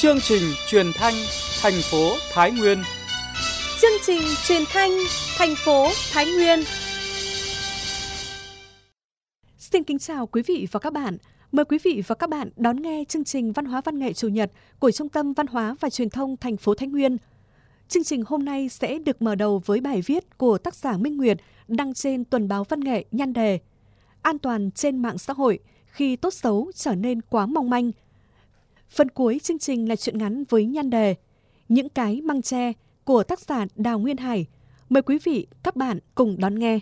Chương trình truyền thanh thành phố Thái Nguyên. Chương trình truyền thanh thành phố Thái Nguyên. Xin kính chào quý vị và các bạn. Mời quý vị và các bạn đón nghe chương trình Văn hóa Văn nghệ Chủ nhật của Trung tâm Văn hóa và Truyền thông thành phố Thái Nguyên. Chương trình hôm nay sẽ được mở đầu với bài viết của tác giả Minh Nguyệt đăng trên tuần báo Văn nghệ nhan đề An toàn trên mạng xã hội khi tốt xấu trở nên quá mong manh. Phần cuối chương trình là truyện ngắn với nhan đề Những cái măng tre của tác giả Đào Nguyên Hải. Mời quý vị, các bạn cùng đón nghe.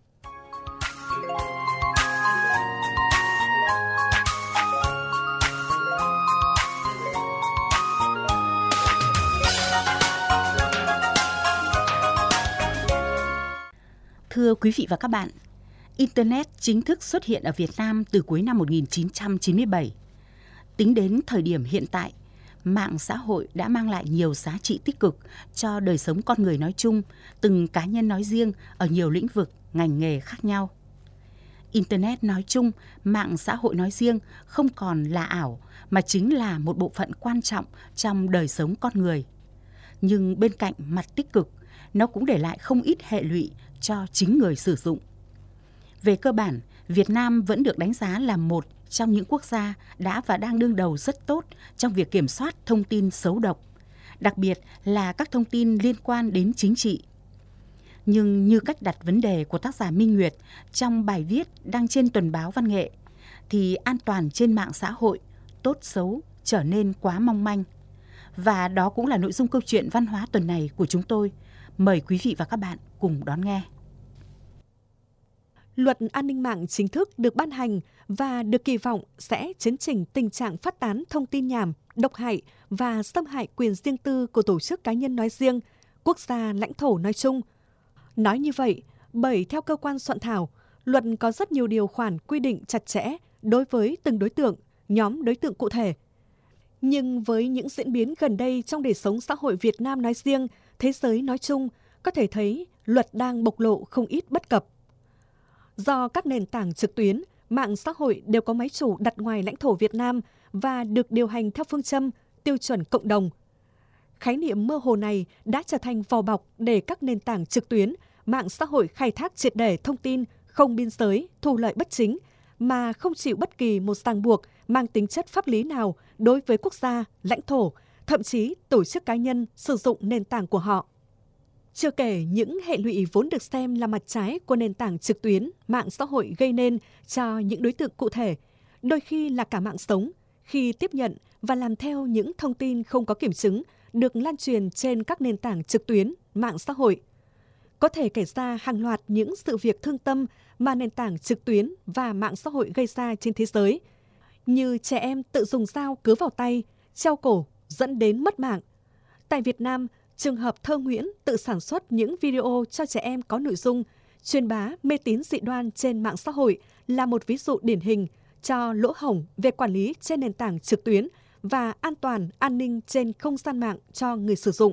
Thưa quý vị và các bạn, Internet chính thức xuất hiện ở Việt Nam từ cuối năm 1997. Tính đến thời điểm hiện tại, mạng xã hội đã mang lại nhiều giá trị tích cực cho đời sống con người nói chung, từng cá nhân nói riêng ở nhiều lĩnh vực, ngành nghề khác nhau. Internet nói chung, mạng xã hội nói riêng không còn là ảo mà chính là một bộ phận quan trọng trong đời sống con người. Nhưng bên cạnh mặt tích cực, nó cũng để lại không ít hệ lụy cho chính người sử dụng. Về cơ bản, Việt Nam vẫn được đánh giá là một trong những quốc gia đã và đang đương đầu rất tốt trong việc kiểm soát thông tin xấu độc, đặc biệt là các thông tin liên quan đến chính trị. Nhưng như cách đặt vấn đề của tác giả Minh Nguyệt trong bài viết đăng trên tuần báo Văn nghệ, thì an toàn trên mạng xã hội, tốt xấu trở nên quá mong manh. Và đó cũng là nội dung câu chuyện văn hóa tuần này của chúng tôi. Mời quý vị và các bạn cùng đón nghe. Luật an ninh mạng chính thức được ban hành và được kỳ vọng sẽ chấn chỉnh tình trạng phát tán thông tin nhảm, độc hại và xâm hại quyền riêng tư của tổ chức cá nhân nói riêng, quốc gia lãnh thổ nói chung. Nói như vậy, bởi theo cơ quan soạn thảo, luật có rất nhiều điều khoản quy định chặt chẽ đối với từng đối tượng, nhóm đối tượng cụ thể. Nhưng với những diễn biến gần đây trong đời sống xã hội Việt Nam nói riêng, thế giới nói chung, có thể thấy luật đang bộc lộ không ít bất cập. Do các nền tảng trực tuyến, mạng xã hội đều có máy chủ đặt ngoài lãnh thổ Việt Nam và được điều hành theo phương châm tiêu chuẩn cộng đồng. Khái niệm mơ hồ này đã trở thành vỏ bọc để các nền tảng trực tuyến, mạng xã hội khai thác triệt để thông tin không biên giới, thu lợi bất chính, mà không chịu bất kỳ một ràng buộc mang tính chất pháp lý nào đối với quốc gia, lãnh thổ, thậm chí tổ chức cá nhân sử dụng nền tảng của họ. Chưa kể những hệ lụy vốn được xem là mặt trái của nền tảng trực tuyến, mạng xã hội gây nên cho những đối tượng cụ thể, đôi khi là cả mạng sống, khi tiếp nhận và làm theo những thông tin không có kiểm chứng được lan truyền trên các nền tảng trực tuyến, mạng xã hội. Có thể kể ra hàng loạt những sự việc thương tâm mà nền tảng trực tuyến và mạng xã hội gây ra trên thế giới, như trẻ em tự dùng dao cứa vào tay, treo cổ dẫn đến mất mạng. Tại Việt Nam, trường hợp Thơ Nguyễn tự sản xuất những video cho trẻ em có nội dung truyền bá mê tín dị đoan trên mạng xã hội là một ví dụ điển hình cho lỗ hổng về quản lý trên nền tảng trực tuyến và an toàn an ninh trên không gian mạng cho người sử dụng.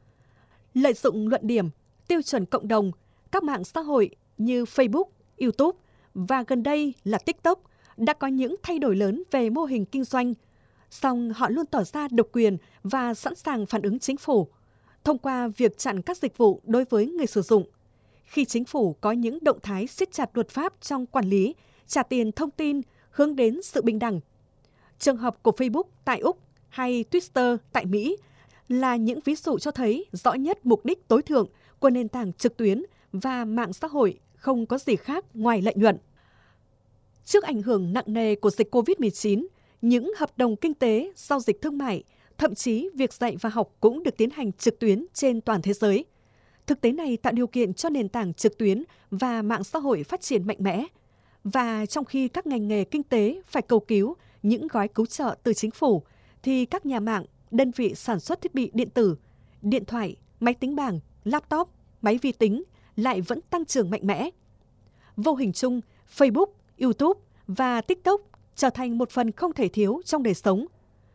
Lợi dụng luận điểm, tiêu chuẩn cộng đồng, các mạng xã hội như Facebook, YouTube và gần đây là TikTok đã có những thay đổi lớn về mô hình kinh doanh, song họ luôn tỏ ra độc quyền và sẵn sàng phản ứng chính phủ thông qua việc chặn các dịch vụ đối với người sử dụng. Khi chính phủ có những động thái siết chặt luật pháp trong quản lý, trả tiền thông tin hướng đến sự bình đẳng. Trường hợp của Facebook tại Úc hay Twitter tại Mỹ là những ví dụ cho thấy rõ nhất mục đích tối thượng của nền tảng trực tuyến và mạng xã hội không có gì khác ngoài lợi nhuận. Trước ảnh hưởng nặng nề của dịch COVID-19, những hợp đồng kinh tế, giao dịch thương mại, thậm chí việc dạy và học cũng được tiến hành trực tuyến trên toàn thế giới. Thực tế này tạo điều kiện cho nền tảng trực tuyến và mạng xã hội phát triển mạnh mẽ. Và trong khi các ngành nghề kinh tế phải cầu cứu những gói cứu trợ từ chính phủ, thì các nhà mạng, đơn vị sản xuất thiết bị điện tử, điện thoại, máy tính bảng, laptop, máy vi tính lại vẫn tăng trưởng mạnh mẽ. Vô hình chung, Facebook, YouTube và TikTok trở thành một phần không thể thiếu trong đời sống.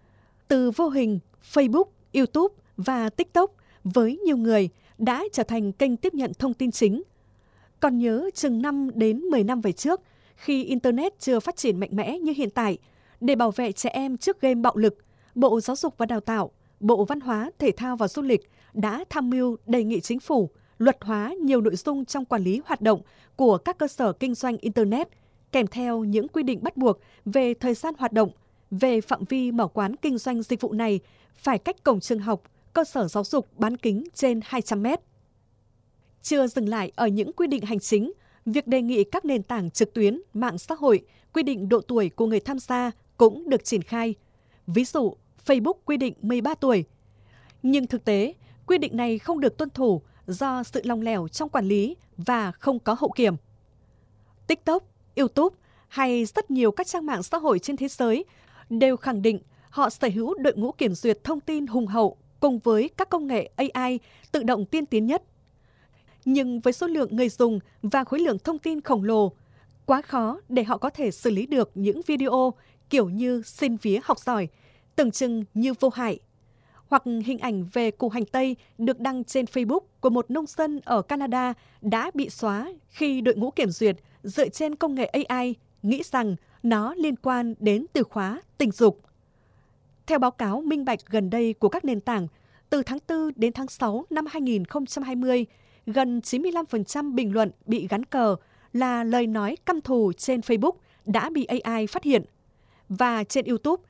Từ vô hình, Facebook, YouTube và TikTok với nhiều người đã trở thành kênh tiếp nhận thông tin chính. Còn nhớ chừng 5 đến 10 năm về trước, khi Internet chưa phát triển mạnh mẽ như hiện tại, để bảo vệ trẻ em trước game bạo lực, Bộ Giáo dục và Đào tạo, Bộ Văn hóa, Thể thao và Du lịch đã tham mưu đề nghị Chính phủ luật hóa nhiều nội dung trong quản lý hoạt động của các cơ sở kinh doanh Internet, kèm theo những quy định bắt buộc về thời gian hoạt động, về phạm vi mở quán kinh doanh dịch vụ này phải cách cổng trường học, cơ sở giáo dục bán kính trên 200 mét. Chưa dừng lại ở những quy định hành chính, việc đề nghị các nền tảng trực tuyến, mạng xã hội quy định độ tuổi của người tham gia cũng được triển khai. Ví dụ, Facebook quy định 13 tuổi. Nhưng thực tế, quy định này không được tuân thủ do sự lỏng lẻo trong quản lý và không có hậu kiểm. TikTok, YouTube hay rất nhiều các trang mạng xã hội trên thế giới đều khẳng định họ sở hữu đội ngũ kiểm duyệt thông tin hùng hậu cùng với các công nghệ AI tự động tiên tiến nhất. Nhưng với số lượng người dùng và khối lượng thông tin khổng lồ, quá khó để họ có thể xử lý được những video kiểu như xin vía học giỏi, tưởng chừng như vô hại. Hoặc hình ảnh về củ hành tây được đăng trên Facebook của một nông dân ở Canada đã bị xóa khi đội ngũ kiểm duyệt dựa trên công nghệ AI nghĩ rằng nó liên quan đến từ khóa tình dục. Theo báo cáo minh bạch gần đây của các nền tảng, từ tháng 4 đến tháng 6 năm 2020, gần 95% bình luận bị gắn cờ là lời nói căm thù trên Facebook đã bị AI phát hiện. Và trên YouTube,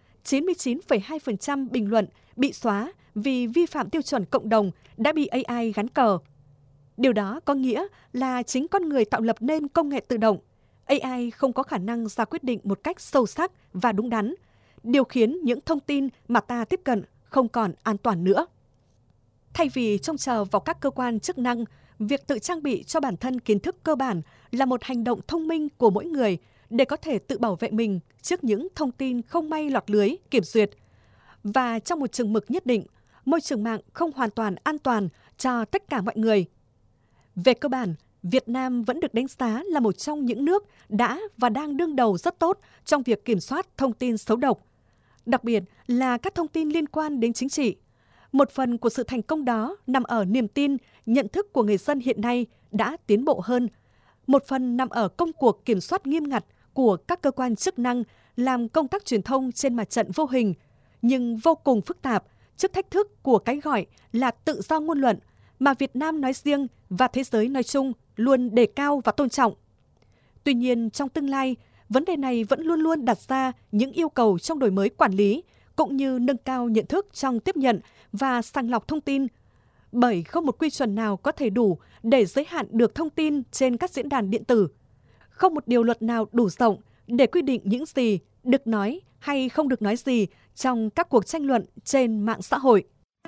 99,2% bình luận bị xóa vì vi phạm tiêu chuẩn cộng đồng đã bị AI gắn cờ. Điều đó có nghĩa là chính con người tạo lập nên công nghệ tự động. AI không có khả năng ra quyết định một cách sâu sắc và đúng đắn, điều khiến những thông tin mà ta tiếp cận không còn an toàn nữa. Thay vì trông chờ vào các cơ quan chức năng, việc tự trang bị cho bản thân kiến thức cơ bản là một hành động thông minh của mỗi người để có thể tự bảo vệ mình trước những thông tin không may lọt lưới, kiểm duyệt. Và trong một chừng mực nhất định, môi trường mạng không hoàn toàn an toàn cho tất cả mọi người. Về cơ bản, Việt Nam vẫn được đánh giá là một trong những nước đã và đang đương đầu rất tốt trong việc kiểm soát thông tin xấu độc, đặc biệt là các thông tin liên quan đến chính trị. Một phần của sự thành công đó nằm ở niềm tin, nhận thức của người dân hiện nay đã tiến bộ hơn. Một phần nằm ở công cuộc kiểm soát nghiêm ngặt của các cơ quan chức năng làm công tác truyền thông trên mặt trận vô hình, nhưng vô cùng phức tạp trước thách thức của cái gọi là tự do ngôn luận mà Việt Nam nói riêng và thế giới nói chung luôn đề cao và tôn trọng. Tuy nhiên, trong tương lai, vấn đề này vẫn luôn luôn đặt ra những yêu cầu trong đổi mới quản lý, cũng như nâng cao nhận thức trong tiếp nhận và sàng lọc thông tin. Bởi không một quy chuẩn nào có thể đủ để giới hạn được thông tin trên các diễn đàn điện tử. Không một điều luật nào đủ rộng để quy định những gì được nói hay không được nói gì trong các cuộc tranh luận trên mạng xã hội.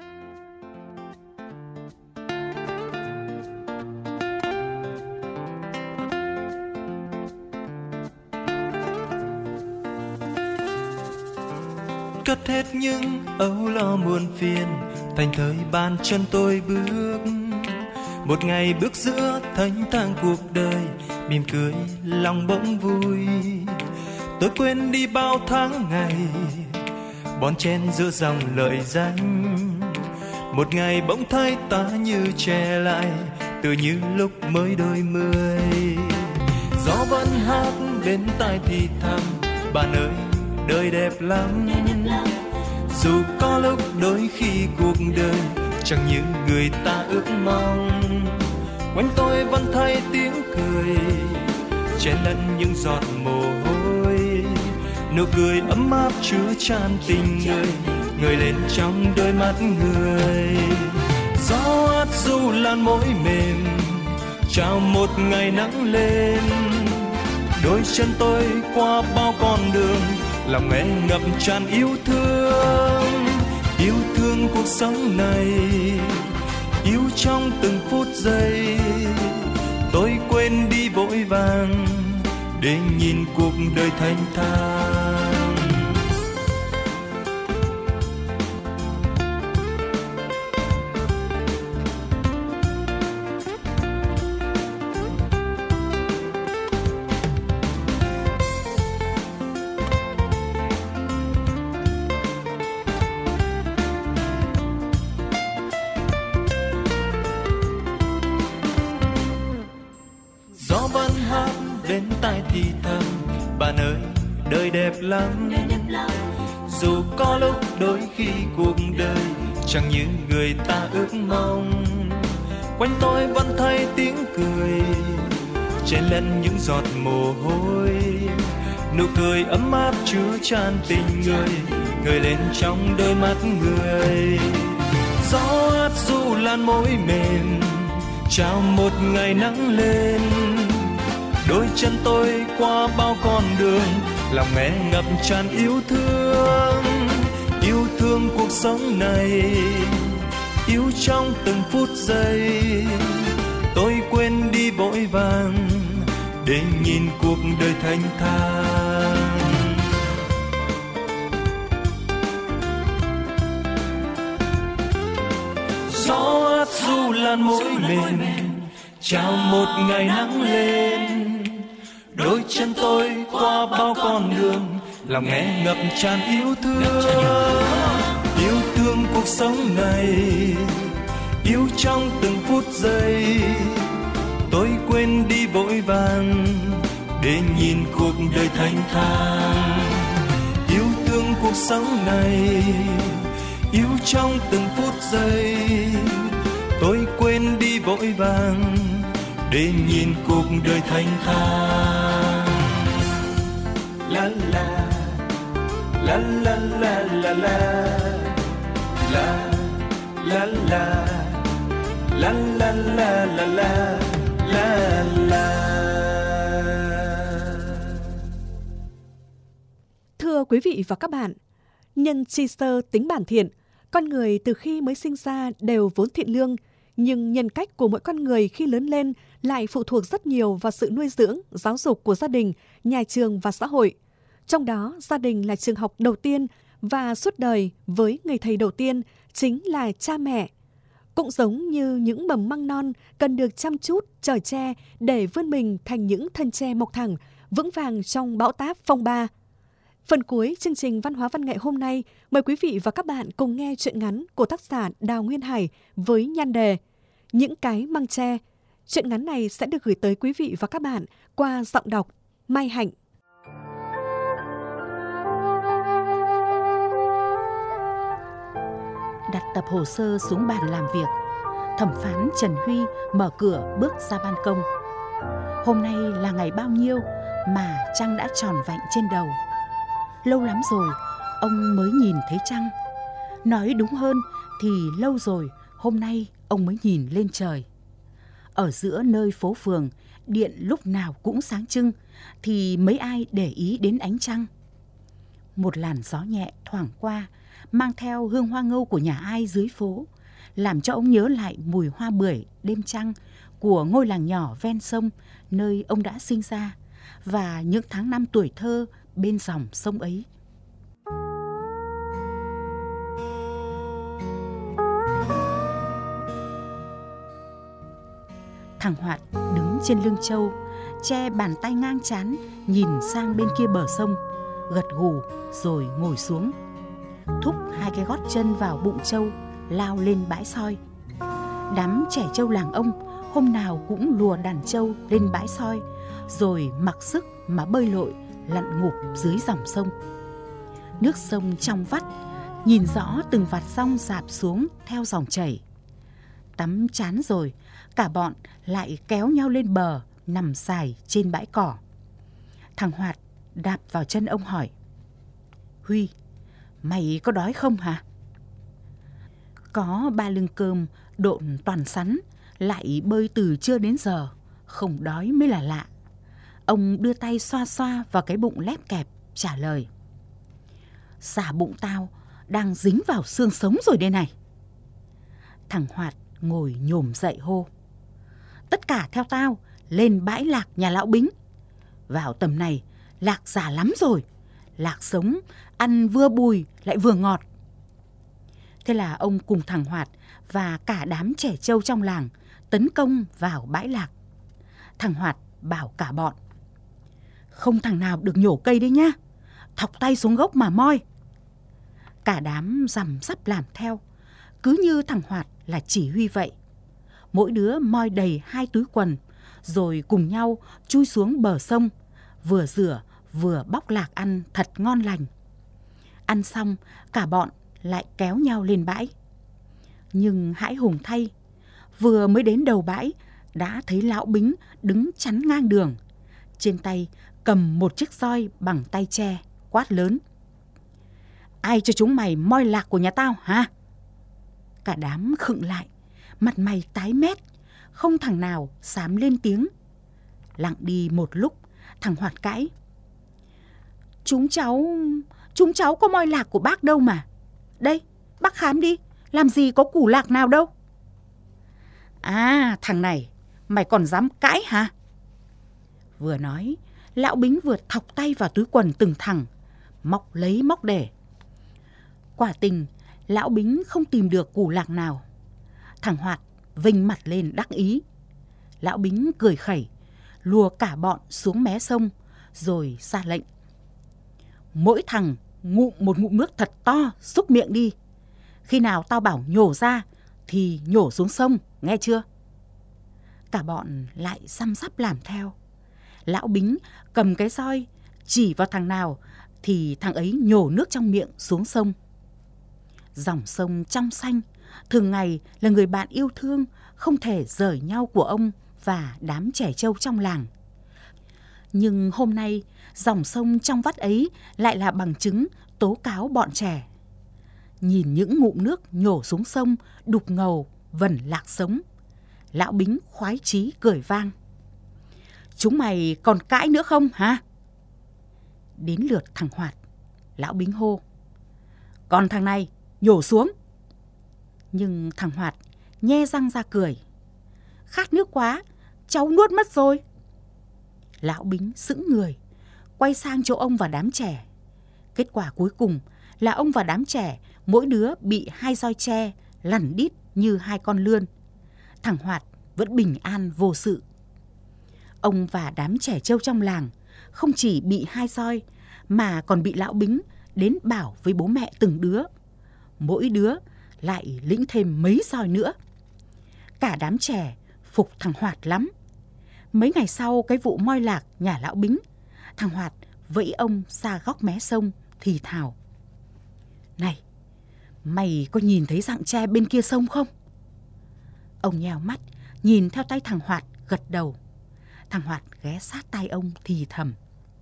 Cất hết những âu lo muôn phiền, thành thơi bàn chân tôi bước. Một ngày bước giữa thênh thang cuộc đời, mỉm cười lòng bỗng vui. Tôi quên đi bao tháng ngày, bon chen giữa dòng lợi danh. Một ngày bỗng thấy ta như trẻ lại, tự như lúc mới đôi mươi. Gió vẫn hát bên tai thì thầm, bạn ơi đời đẹp lắm. Dù có lúc đôi khi cuộc đời chẳng như người ta ước mong, quanh tôi vẫn thấy tiếng cười chen lẫn những giọt mồ hôi. Nụ cười ấm áp chứa chan tình người ngời lên trong đôi mắt người. Gió át du lan môi mềm chào một ngày nắng lên. Đôi chân tôi qua bao con đường, lòng nghe ngập tràn yêu thương cuộc sống này, yêu trong từng phút giây. Tôi quên đi vội vàng để nhìn cuộc đời thanh thang. Gió vẫn hát bên tai thì thầm, bạn ơi đời đẹp lắm. dù có lúc đôi khi cuộc đời chẳng như người ta ước mong, quanh tôi vẫn thấy tiếng cười chen lẫn những giọt mồ hôi, nụ cười ấm áp chứa chan tình người lên trong đôi mắt người. Gió át du lan môi mềm chào một ngày nắng lên, đôi chân tôi qua bao con đường, lòng nghe ngập tràn yêu thương cuộc sống này, yêu trong từng phút giây. Tôi quên đi vội vàng để nhìn cuộc đời thanh thang. Gió át du lan môi mềm chào một ngày nắng lên, đôi chân tôi qua bao con đường, lòng nghe ngập tràn yêu thương cuộc sống này, yêu trong từng phút giây. Tôi quên đi vội vàng để nhìn cuộc đời thanh thang, yêu thương cuộc sống này, yêu trong từng phút giây. Tôi quên đi vội vàng để nhìn cuộc đời thanh thang. La la la la la la la la la la la la la la la la. Thưa quý vị và các bạn, nhân chi sơ tính bản thiện, con người từ khi mới sinh ra đều vốn thiện lương, nhưng nhân cách của mỗi con người khi lớn lên lại phụ thuộc rất nhiều vào sự nuôi dưỡng, giáo dục của gia đình, nhà trường và xã hội. Trong đó, gia đình là trường học đầu tiên và suốt đời với người thầy đầu tiên chính là cha mẹ. Cũng giống như những mầm măng non cần được chăm chút, chở che để vươn mình thành những thân tre mọc thẳng, vững vàng trong bão táp phong ba. Phần cuối chương trình Văn hóa văn nghệ hôm nay, mời quý vị và các bạn cùng nghe truyện ngắn của tác giả Đào Nguyên Hải với nhan đề Những cái măng tre. Truyện ngắn này sẽ được gửi tới quý vị và các bạn qua giọng đọc Mai Hạnh. Đặt tập hồ sơ xuống bàn làm việc, thẩm phán Trần Huy mở cửa bước ra ban công. Hôm nay là ngày bao nhiêu mà trăng đã tròn vạnh trên đầu. Lâu lắm rồi ông mới nhìn thấy trăng. Nói đúng hơn thì lâu rồi hôm nay ông mới nhìn lên trời. Ở giữa nơi phố phường, điện lúc nào cũng sáng trưng thì mấy ai để ý đến ánh trăng. Một làn gió nhẹ thoảng qua, mang theo hương hoa ngâu của nhà ai dưới phố, làm cho ông nhớ lại mùi hoa bưởi đêm trăng của ngôi làng nhỏ ven sông nơi ông đã sinh ra và những tháng năm tuổi thơ bên dòng sông ấy. Thằng Hoạt đứng trên lưng trâu, che bàn tay ngang trán nhìn sang bên kia bờ sông, gật gù rồi ngồi xuống, thúc hai cái gót chân vào bụng trâu, lao lên bãi soi. Đám trẻ trâu làng ông hôm nào cũng lùa đàn trâu lên bãi soi, rồi mặc sức mà bơi lội lặn ngụp dưới dòng sông. Nước sông trong vắt, nhìn rõ từng vạt rong rạp xuống theo dòng chảy. Tắm chán rồi, cả bọn lại kéo nhau lên bờ, nằm dài trên bãi cỏ. Thằng Hoạt đạp vào chân ông hỏi: Huy, mày có đói không hả? Có 3 lưng cơm độn toàn sắn, lại bơi từ trưa đến giờ, không đói mới là lạ. Ông đưa tay xoa xoa vào cái bụng lép kẹp, trả lời: Xả bụng tao đang dính vào xương sống rồi đây này. Thằng Hoạt ngồi nhổm dậy hô: Tất cả theo tao lên bãi lạc nhà lão Bính. Vào tầm này lạc già lắm rồi, lạc sống ăn vừa bùi lại vừa ngọt. Thế là ông cùng thằng Hoạt và cả đám trẻ trâu trong làng tấn công vào bãi lạc. Thằng Hoạt bảo cả bọn: Không thằng nào được nhổ cây đấy nhá, thọc tay xuống gốc mà moi. Cả đám rằm rắp làm theo, cứ như thằng Hoạt là chỉ huy vậy. Mỗi đứa moi đầy 2 túi quần, rồi cùng nhau chui xuống bờ sông, vừa rửa vừa bóc lạc ăn thật ngon lành. Ăn xong, cả bọn lại kéo nhau lên bãi. Nhưng hãi hùng thay, vừa mới đến đầu bãi đã thấy lão Bính đứng chắn ngang đường. Trên tay cầm một chiếc roi bằng tay tre, quát lớn: "Ai cho chúng mày moi lạc của nhà tao hả?" Cả đám khựng lại, mặt mày tái mét, không thằng nào dám lên tiếng. Lặng đi một lúc, thằng Hoạt cãi: Chúng cháu có moi lạc của bác đâu mà. Đây, bác khám đi, làm gì có củ lạc nào đâu. À, thằng này, mày còn dám cãi hả? Vừa nói, lão Bính vừa thọc tay vào túi quần từng thằng, móc lấy móc để. Quả tình, lão Bính không tìm được củ lạc nào. Thằng Hoạt vênh mặt lên đắc ý. Lão Bính cười khẩy, lùa cả bọn xuống mé sông, rồi ra lệnh: Mỗi thằng ngụm một ngụm nước thật to, xúc miệng đi. Khi nào tao bảo nhổ ra thì nhổ xuống sông, nghe chưa? Cả bọn lại xăm xắp làm theo. Lão Bính cầm cái roi, chỉ vào thằng nào thì thằng ấy nhổ nước trong miệng xuống sông. Dòng sông trong xanh, thường ngày là người bạn yêu thương không thể rời nhau của ông và đám trẻ trâu trong làng. Nhưng hôm nay, dòng sông trong vắt ấy lại là bằng chứng tố cáo bọn trẻ. Nhìn những ngụm nước nhổ xuống sông đục ngầu vẩn lạc sống, lão Bính khoái chí cười vang: Chúng mày còn cãi nữa không hả? Đến lượt thằng Hoạt, lão Bính hô: Còn thằng này, nhổ xuống. Nhưng thằng Hoạt nhe răng ra cười: Khát nước quá, cháu nuốt mất rồi. Lão Bính sững người, quay sang chỗ ông và đám trẻ. Kết quả cuối cùng là ông và đám trẻ mỗi đứa bị 2 roi tre lằn đít như 2 con lươn. Thằng Hoạt vẫn bình an vô sự. Ông và đám trẻ trâu trong làng không chỉ bị 2 roi mà còn bị lão Bính đến bảo với bố mẹ từng đứa. Mỗi đứa lại lĩnh thêm mấy roi nữa. Cả đám trẻ phục thằng Hoạt lắm. Mấy ngày sau cái vụ moi lạc nhà lão Bính, thằng Hoạt vẫy ông ra góc mé sông thì thào: Này, mày có nhìn thấy rặng tre bên kia sông không? Ông nheo mắt nhìn theo tay thằng Hoạt, gật đầu. Thằng Hoạt ghé sát tai ông thì thầm: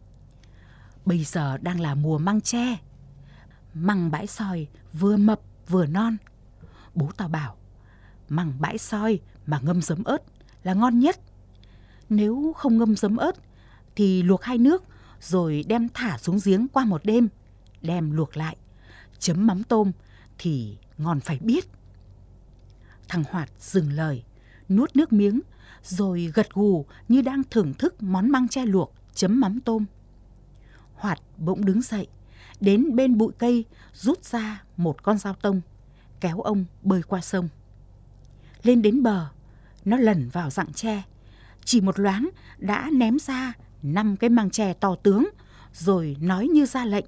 Bây giờ đang là mùa măng tre. Măng bãi soi vừa mập vừa non. Bố tao bảo măng bãi soi mà ngâm giấm ớt là ngon nhất. Nếu không ngâm giấm ớt thì luộc 2 nước rồi đem thả xuống giếng qua một đêm, đem luộc lại, chấm mắm tôm thì ngon phải biết. Thằng Hoạt dừng lời, nuốt nước miếng, rồi gật gù như đang thưởng thức món măng tre luộc chấm mắm tôm. Hoạt bỗng đứng dậy, đến bên bụi cây rút ra một con dao tông, kéo ông bơi qua sông. Lên đến bờ, nó lẩn vào rặng tre, chỉ một loáng đã ném ra 5 cái măng tre to tướng, rồi nói như ra lệnh: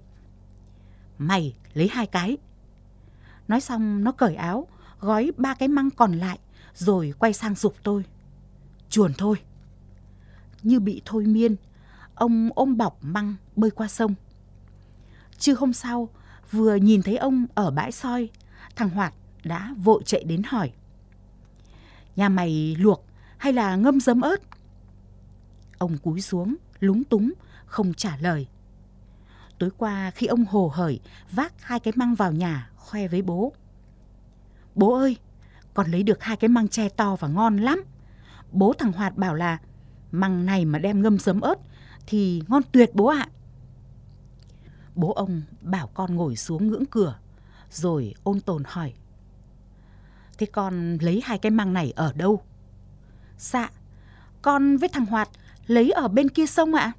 Mày lấy 2 cái. Nói xong nó cởi áo, gói 3 cái măng còn lại, rồi quay sang giục tôi: Chuồn thôi. Như bị thôi miên, ông ôm bọc măng bơi qua sông. Trưa hôm sau, vừa nhìn thấy ông ở bãi soi, thằng Hoạt đã vội chạy đến hỏi: Nhà mày luộc hay là ngâm giấm ớt? Ông cúi xuống, lúng túng, không trả lời. Tối qua khi ông hồ hởi vác 2 cái măng vào nhà khoe với bố: Bố ơi, con lấy được 2 cái măng tre to và ngon lắm. Bố thằng Hoạt bảo là măng này mà đem ngâm giấm ớt thì ngon tuyệt bố ạ. Bố ông bảo con ngồi xuống ngưỡng cửa, rồi ôn tồn hỏi: Thế con lấy 2 cái măng này ở đâu? Dạ, con với thằng Hoạt lấy ở bên kia sông ạ.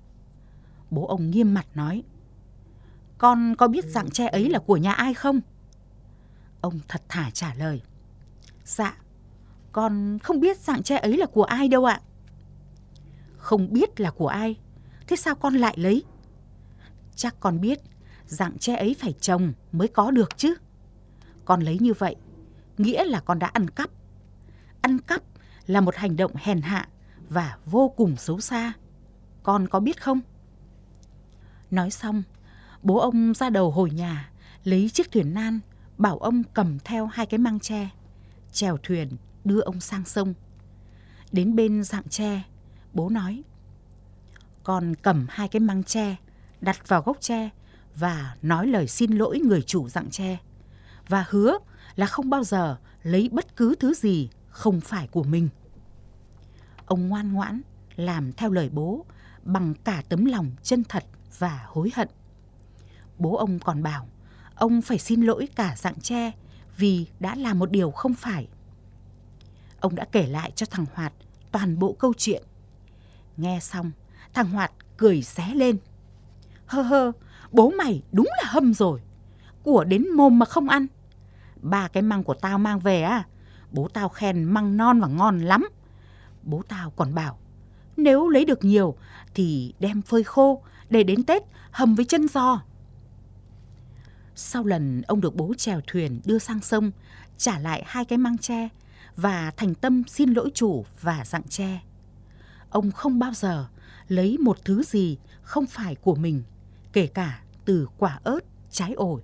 Bố ông nghiêm mặt nói: Con có biết rặng tre ấy là của nhà ai không? Ông thật thà trả lời: Dạ, con không biết rặng tre ấy là của ai đâu ạ. Không biết là của ai, thế sao con lại lấy? Chắc con biết rặng tre ấy phải trồng mới có được chứ. Con lấy như vậy nghĩa là con đã ăn cắp. Ăn cắp là một hành động hèn hạ và vô cùng xấu xa. Con có biết không? Nói xong, Bố ông ra đầu hồi nhà, lấy chiếc thuyền nan, bảo ông cầm theo 2 cái măng tre, chèo thuyền đưa ông sang sông. Đến bên rặng tre, bố nói: con cầm 2 cái măng tre, đặt vào gốc tre và nói lời xin lỗi người chủ rặng tre, và hứa là không bao giờ lấy bất cứ thứ gì không phải của mình. Ông ngoan ngoãn làm theo lời bố bằng cả tấm lòng chân thật và hối hận. Bố ông còn bảo ông phải xin lỗi cả rặng tre vì đã làm một điều không phải. Ông đã kể lại cho thằng Hoạt toàn bộ câu chuyện. Nghe xong, thằng Hoạt cười xé lên: hơ, bố mày đúng là hâm rồi, của đến mồm mà không ăn. 3 cái măng của tao mang về bố tao khen măng non và ngon lắm. Bố tao còn bảo nếu lấy được nhiều thì đem phơi khô để đến Tết hầm với chân giò. Sau lần ông được bố chèo thuyền đưa sang sông, trả lại 2 cái măng tre và thành tâm xin lỗi chủ và rặng tre, ông không bao giờ lấy một thứ gì không phải của mình, kể cả từ quả ớt, trái ổi.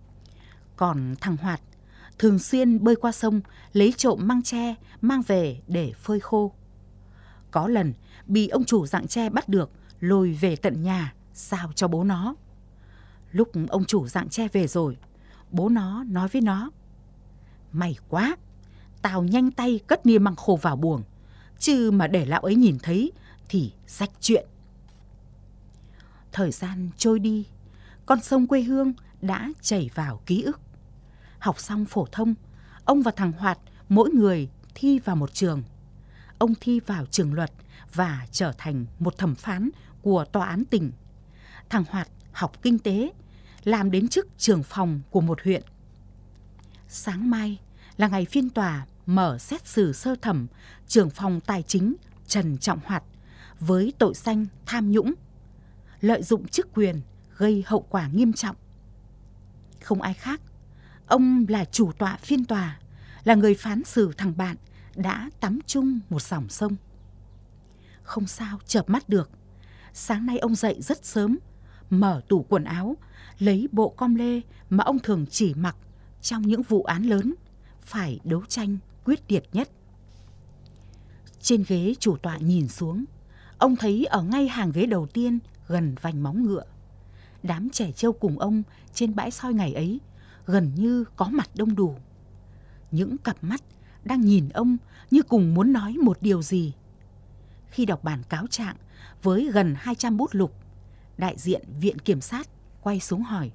Còn thằng Hoạt thường xuyên bơi qua sông lấy trộm măng tre mang về để phơi khô. Có lần bị ông chủ rặng tre bắt được, lôi về tận nhà giao cho bố nó. Lúc ông chủ rặng tre về rồi, bố nó nói với nó: mày quá, tao nhanh tay cất nia măng khô vào buồng, chứ mà để lão ấy nhìn thấy thì rách chuyện. Thời gian trôi đi, con sông quê hương đã chảy vào ký ức. Học xong phổ thông, ông và thằng Hoạt mỗi người thi vào một trường. Ông thi vào trường luật và trở thành một thẩm phán của tòa án tỉnh. Thằng Hoạt học kinh tế, làm đến chức trưởng phòng của một huyện. Sáng mai là ngày phiên tòa mở xét xử sơ thẩm trưởng phòng tài chính Trần Trọng Hoạt với tội danh tham nhũng, lợi dụng chức quyền gây hậu quả nghiêm trọng. Không ai khác, ông là chủ tọa phiên tòa, là người phán xử thằng bạn đã tắm chung một dòng sông. Không sao chợp mắt được, sáng nay ông dậy rất sớm, mở tủ quần áo, lấy bộ com lê mà ông thường chỉ mặc trong những vụ án lớn, phải đấu tranh quyết liệt nhất. Trên ghế chủ tọa nhìn xuống, ông thấy ở ngay hàng ghế đầu tiên gần vành móng ngựa, đám trẻ trâu cùng ông trên bãi soi ngày ấy gần như có mặt đông đủ. Những cặp mắt đang nhìn ông như cùng muốn nói một điều gì. Khi đọc bản cáo trạng với gần 200 bút lục, đại diện viện kiểm sát quay xuống hỏi: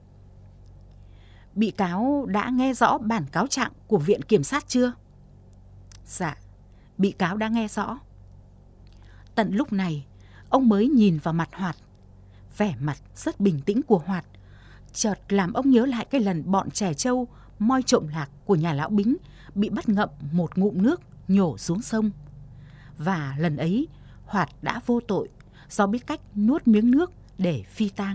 bị cáo đã nghe rõ bản cáo trạng của viện kiểm sát chưa? Dạ, bị cáo đã nghe rõ. Tận lúc này, ông mới nhìn vào mặt Hoạt. Vẻ mặt rất bình tĩnh của Hoạt chợt làm ông nhớ lại cái lần bọn trẻ trâu moi trộm lạc của nhà lão Bính bị bắt ngậm một ngụm nước nhổ xuống sông. Và lần ấy, Hoạt đã vô tội do biết cách nuốt miếng nước để phi tang.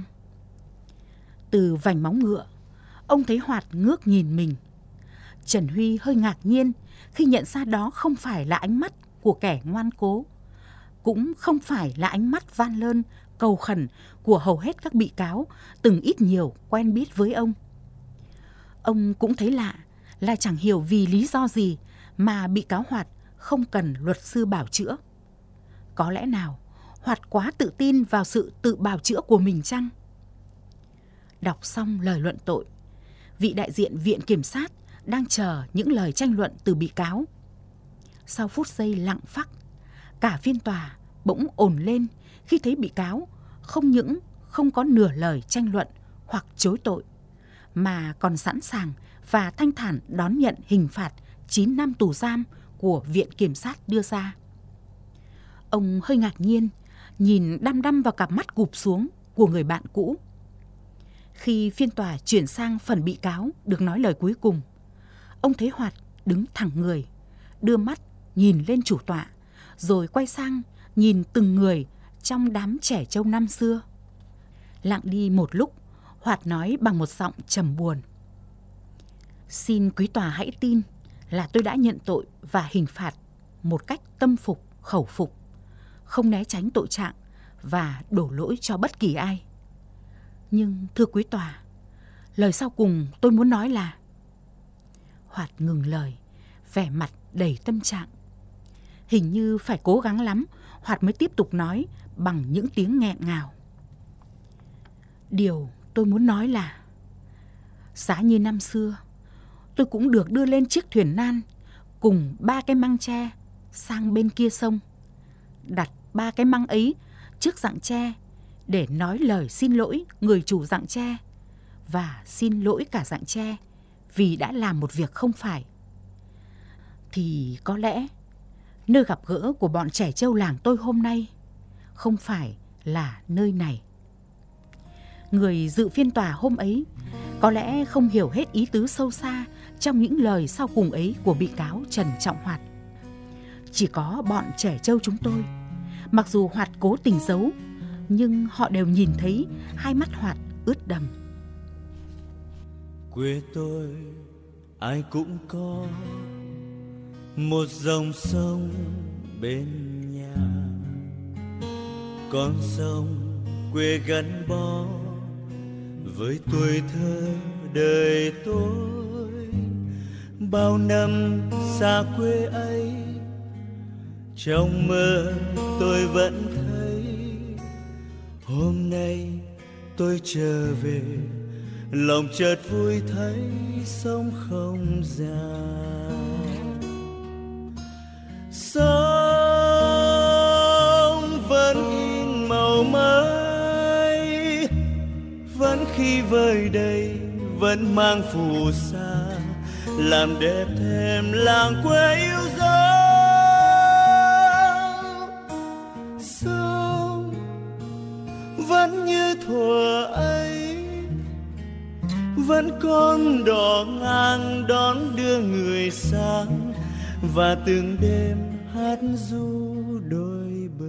Từ vành móng ngựa, ông thấy Hoạt ngước nhìn mình. Trần Huy hơi ngạc nhiên khi nhận ra đó không phải là ánh mắt của kẻ ngoan cố, cũng không phải là ánh mắt van lơn, cầu khẩn của hầu hết các bị cáo từng ít nhiều quen biết với ông. Ông cũng thấy lạ là chẳng hiểu vì lý do gì mà bị cáo Hoạt không cần luật sư bào chữa. Có lẽ nào Hoạt quá tự tin vào sự tự bào chữa của mình chăng? Đọc xong lời luận tội, vị đại diện viện kiểm sát đang chờ những lời tranh luận từ bị cáo. Sau phút giây lặng phắc, cả phiên tòa bỗng ồn lên khi thấy bị cáo không những không có nửa lời tranh luận hoặc chối tội, mà còn sẵn sàng và thanh thản đón nhận hình phạt 9 năm tù giam của viện kiểm sát đưa ra. Ông hơi ngạc nhiên, nhìn đăm đăm vào cặp mắt gụp xuống của người bạn cũ. Khi phiên tòa chuyển sang phần bị cáo được nói lời cuối cùng, ông thấy Hoạt đứng thẳng người, đưa mắt nhìn lên chủ tọa, rồi quay sang nhìn từng người trong đám trẻ trâu năm xưa. Lặng đi một lúc, Hoạt nói bằng một giọng trầm buồn: xin quý tòa hãy tin là tôi đã nhận tội và hình phạt một cách tâm phục, khẩu phục, không né tránh tội trạng và đổ lỗi cho bất kỳ ai. Nhưng thưa quý tòa, lời sau cùng tôi muốn nói là... Hoạt ngừng lời, vẻ mặt đầy tâm trạng. Hình như phải cố gắng lắm, Hoạt mới tiếp tục nói bằng những tiếng nghẹn ngào. Điều tôi muốn nói là, giá như năm xưa, tôi cũng được đưa lên chiếc thuyền nan cùng 3 cái măng tre sang bên kia sông, đặt 3 cái măng ấy trước rặng tre để nói lời xin lỗi người chủ rặng tre và xin lỗi cả rặng tre vì đã làm một việc không phải. Thì có lẽ nơi gặp gỡ của bọn trẻ trâu làng tôi hôm nay không phải là nơi này. Người dự phiên tòa hôm ấy có lẽ không hiểu hết ý tứ sâu xa trong những lời sau cùng ấy của bị cáo Trần Trọng Hoạt. Chỉ có bọn trẻ trâu chúng tôi, mặc dù Hoạt cố tình giấu, nhưng họ đều nhìn thấy hai mắt Hoạt ướt đầm. Quê tôi ai cũng có một dòng sông bên nhà, con sông quê gắn bó với tuổi thơ đời tôi. Bao năm xa quê ấy, trong mơ tôi vẫn thấy hôm nay tôi trở về, lòng chợt vui thấy sông không già. Sông vẫn in màu mới, vẫn khi vơi đầy, vẫn mang phù sa, làm đẹp thêm làng quê yêu dấu. Sông vẫn như thuở ấy, vẫn con đò ngang đón đưa người sang, và từng đêm hát ru đôi bờ.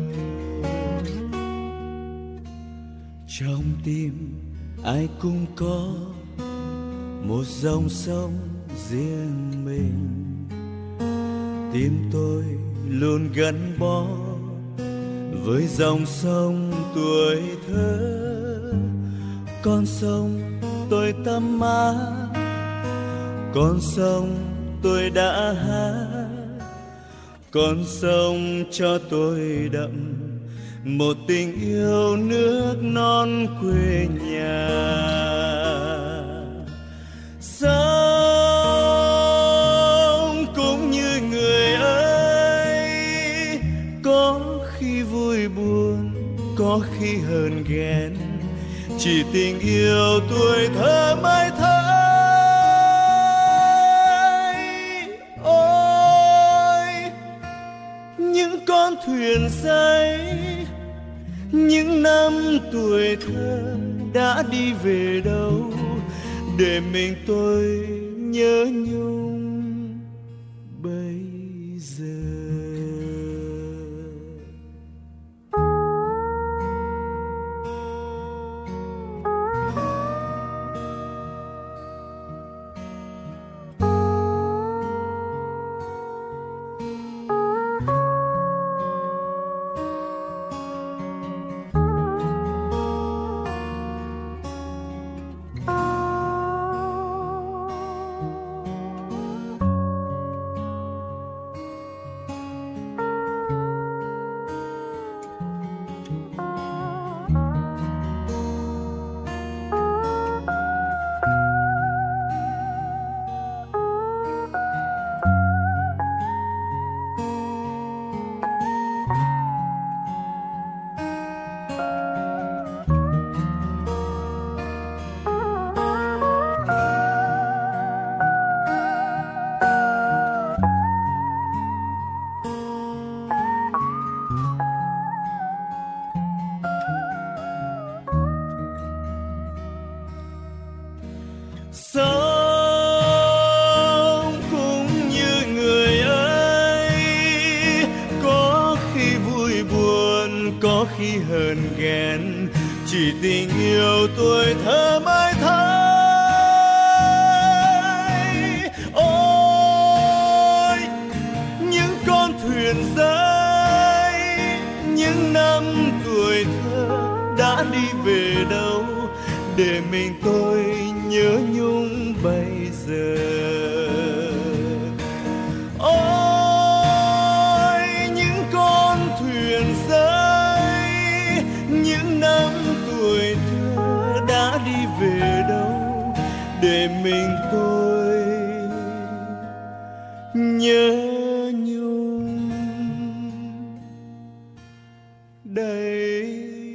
Trong tim ai cũng có một dòng sông riêng mình, tim tôi luôn gắn bó với dòng sông tuổi thơ. Con sông tôi tâm má, con sông tôi đã hát, con sông cho tôi đậm một tình yêu nước non quê nhà. Sông cũng như người ấy, có khi vui buồn, có khi hờn ghen, chỉ tình yêu tuổi thơ mới thấy. Ôi những con thuyền giấy, những năm tuổi thơ đã đi về đâu, để mình tôi nhớ nhung bây giờ. Sống cũng như người ấy, có khi vui buồn, có khi hờn ghen, chỉ tình yêu tuổi thơ mới thấy. Ôi những con thuyền giấy, những năm tuổi thơ đã đi về đâu, để mình tôi nhớ nhung bây giờ. Ôi những con thuyền rơi, những năm tuổi thơ đã đi về đâu, để mình tôi nhớ nhung đầy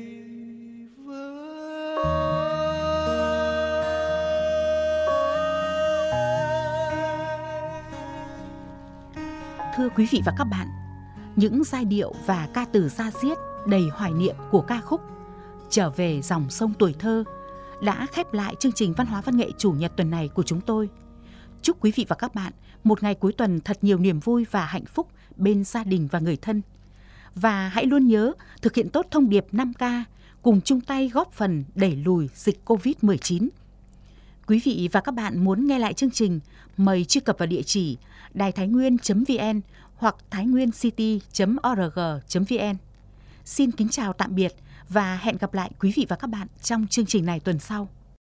Thưa quý vị và các bạn, những giai điệu và ca từ da diết đầy hoài niệm của ca khúc Trở về dòng sông tuổi thơ đã khép lại chương trình Văn hóa Văn nghệ Chủ nhật tuần này của chúng tôi. Chúc quý vị và các bạn một ngày cuối tuần thật nhiều niềm vui và hạnh phúc bên gia đình và người thân. Và hãy luôn nhớ thực hiện tốt thông điệp 5K, cùng chung tay góp phần đẩy lùi dịch Covid-19. Quý vị và các bạn muốn nghe lại chương trình, mời truy cập vào địa chỉ đài-thái-nguyên.vn hoặc thainguyencity.org.vn. Xin kính chào tạm biệt và hẹn gặp lại quý vị và các bạn trong chương trình này tuần sau.